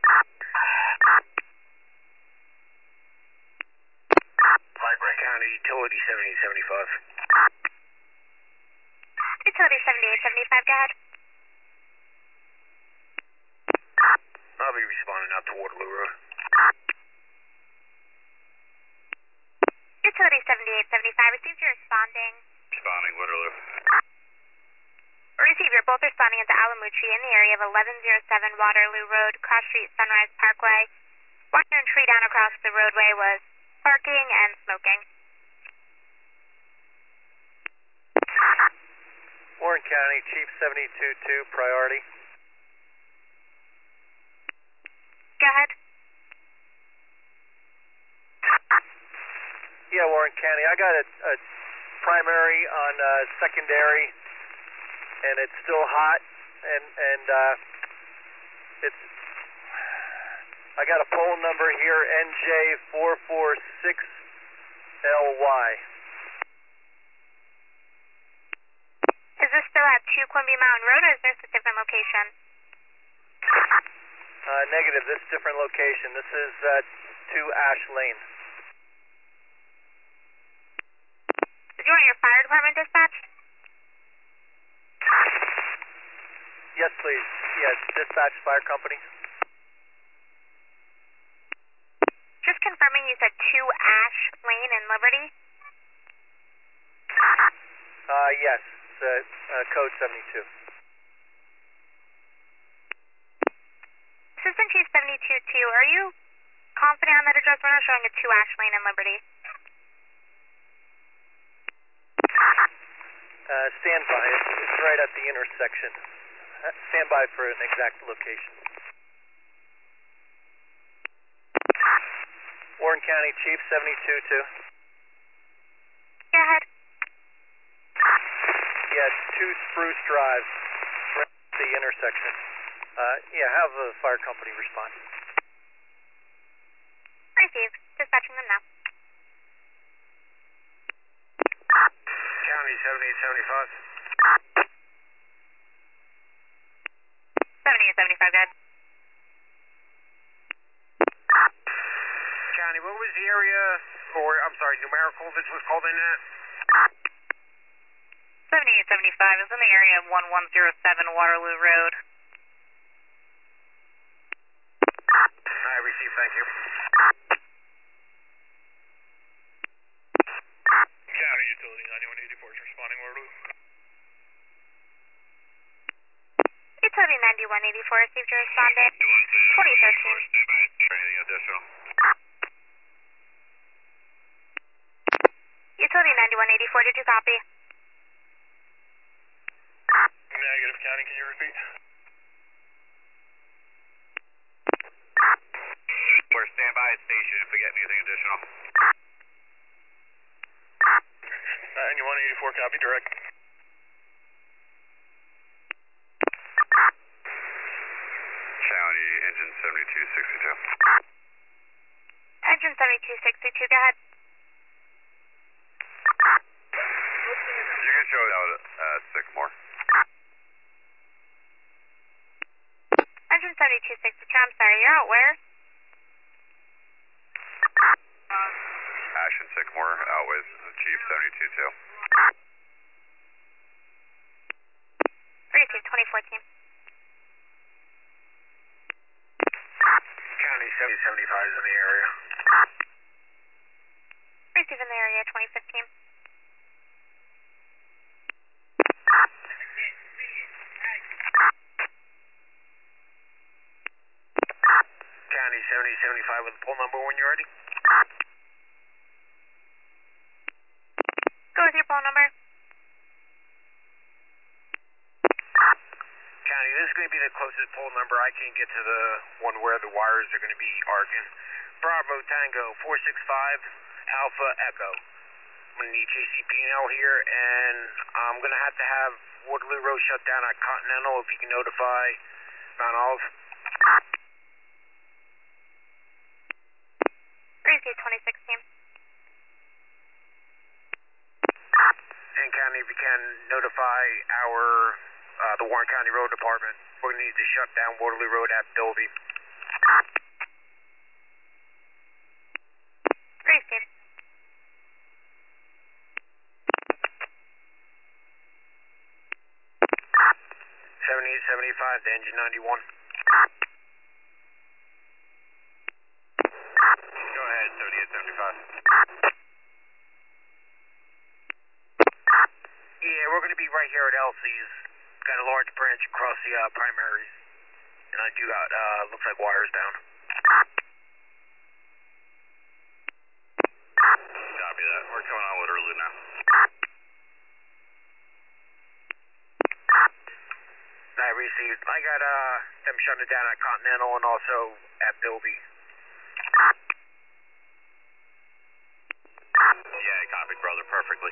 Vibrate. County Utility 7875. Utility 7875, go ahead. I'll be responding out to Waterloo Road. Utility 7875, received, you're responding. Responding, Waterloo. Receive, you're both responding into Alamucci in the area of 1107 Waterloo Road, Cross Street, Sunrise Parkway. Wire and tree down across the roadway was barking and smoking. Warren County, Chief 722, priority. Go ahead. Yeah, Warren County, I got a primary on secondary, and it's still hot, and it's, I got a poll number here, NJ446LY. Is this still at 2 Quimby Mountain Road, or is this a different location? Negative, this is a different location. This is 2 Ash Lane. Did you want your fire department dispatched? Yes, please. Yes, dispatch fire company. Just confirming you said 2 Ash Lane in Liberty? Yes, code 72. Assistant Chief 722, are you confident on that address? We're not showing a 2 Ash Lane in Liberty. Stand by. It's right at the intersection. Stand by for an exact location. Warren County, Chief 722. Go ahead. Yeah, 2 Spruce Drive, right at the intersection. Yeah, have the fire company respond. Received. Dispatching them now. County 7875. 7875, go ahead. County, what was the area, or I'm sorry, numerical this was called in at? 7875 is in the area of 1107 Waterloo Road. I received, thank you. County Utility 9184 is responding, Waterloo. Utility 9184 received your respondent. 2013. Stand by. Anything additional? Utility 9184, did you copy? Negative, County, can you repeat? We're standby at station if we get anything additional. 9184, copy, direct. County, engine 7262. Engine 7262, go ahead. You can show it out at Sycamore. Engine 7262, I'm sorry, you're out where? Ash and Sycamore, out with Chief 722. Received 2014. County 7075 is in the area. Received in the area 2015. County 7075 with the poll number when you're ready. Go with your phone number. County, this is going to be the closest poll number I can get to the one where the wires are going to be arcing. Bravo Tango 465 Alpha Echo. I'm going to need JCP&L here, and I'm going to have Waterloo Road shut down at Continental if you can notify Mount Olive. Received 2016. And County, if you can notify the Warren County Road Department, we're going to need to shut down Waterloo Road at Bilby. to engine 91. Go ahead, 7875. Yeah, we're going to be right here at Elsie's. Got a large branch across the primaries. And I do got, looks like wires down. Copy that. We're coming on Waterloo now. I received. I got them shutting it down at Continental and also at Bilby. Yeah, copied, brother, perfectly.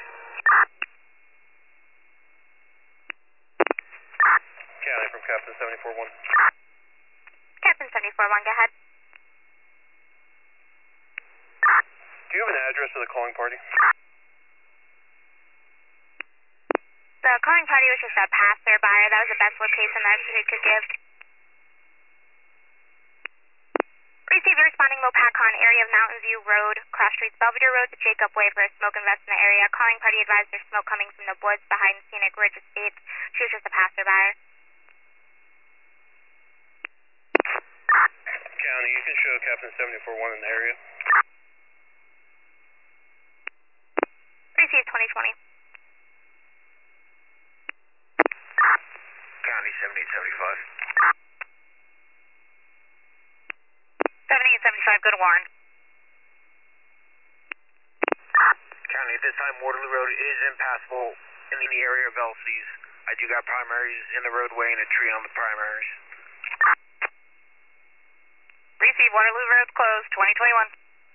County from Captain 74-1. Captain 74-1, go ahead. Do you have an address of the calling party? The calling party was just a passerby. That was the best location that we could give. Receiver responding low PACON, area of Mountain View Road, cross streets Belvedere Road to Jacob Way for a smoke invest in the area. Calling party advised there's smoke coming from the woods behind Scenic Ridge Estates. She was just a passerby. County, you can show Captain 74-1 in the area. Receive 2020. County 7875. 7875, go to Warren. County, at this time, Waterloo Road is impassable in the area of Elsie's. I do got primaries in the roadway and a tree on the primaries. Receive Waterloo Road closed, 2021.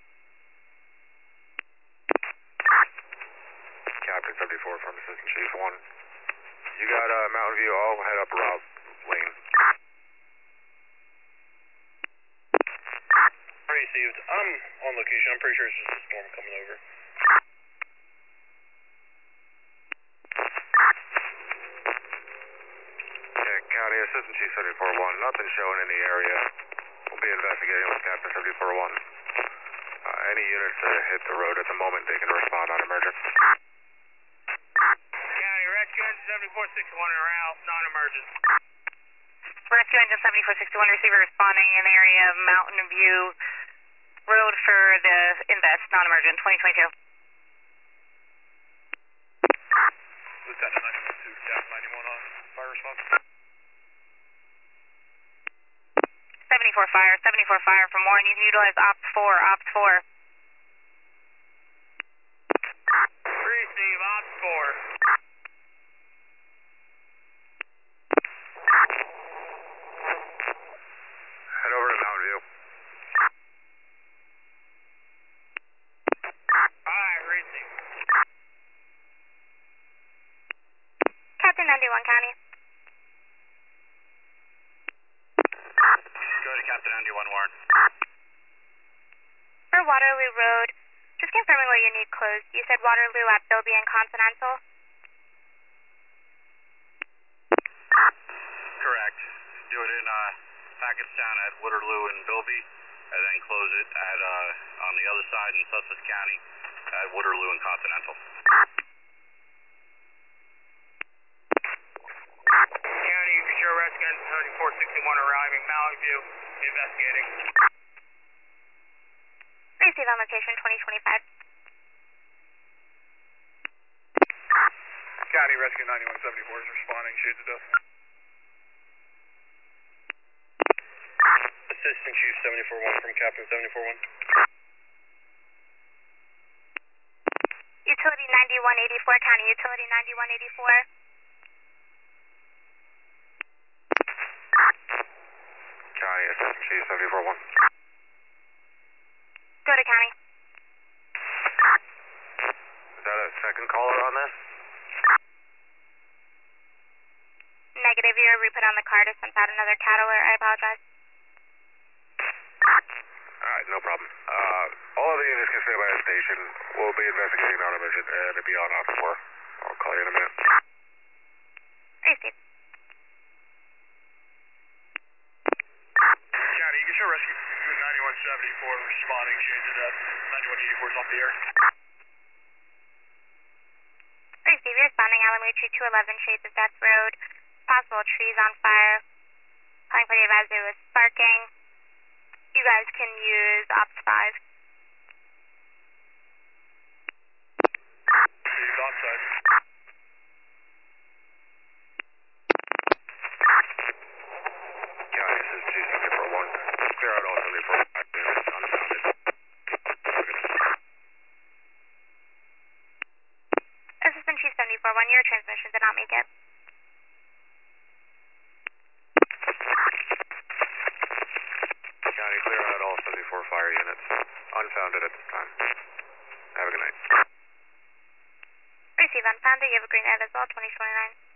Captain 74 from Assistant Chief 1. You got Mountain View, I'll head up around lane. Received. I'm on location. I'm pretty sure it's just a storm coming over. Yeah, County Assistant Chief 74-1, nothing showing in the area. We'll be investigating with Captain 74-1. Any units that hit the road at the moment, they can respond on emergent. County, rescue engine 7461 are out, non-emergent. Rescue engine 7461, receiver responding in the area of Mountain View Road for the invest, non-emergent, 2022. Lieutenant 91 to Captain 91 on fire response. 74 fire from Warren. You can utilize Ops 4. Receive, Ops 4. Head over to Mountain View. Alright, receive. Captain 91 County. Go to Captain 91 Warren. For Waterloo Road, just confirming what you need closed. You said Waterloo at Bilby and Continental? Correct. Do it in Hackettstown at Waterloo and Bilby, and then close it at on the other side in Sussex County at Waterloo and Continental. County, you can show rescue engine 7461 arriving, Mountain View, investigating. Receive on location 2025. County Rescue 9174 is responding. Shades of death. Assistant Chief 74-1 from Captain 74-1. Utility 9184, County Utility 9184. County Assistant Chief 74-1. Go to County. Is that a second caller on this? Negative, you're re-put on the card. I sent out another cat alert. I apologize. Alright, no problem. All of the units can stay by the station. We'll be investigating non-emergent and it'll be on Ops 4. I'll call you in a minute. Receive. County, you can show Rescue 9174 responding. Shades of death. 9184 is off the air. Receive, responding Alamucci 211 Shades of Death Road. Possible trees on fire. Calling party advisor with sparking. You guys can use Ops 5. He's offside. County, this is 2741. Clear out all 74 units, unfounded. Assistant Chief 741, your transmission did not make it. County, clear out all 74 fire units, unfounded at this time. Have a good night. Receive unfounded, you have a green ad as well, 2029.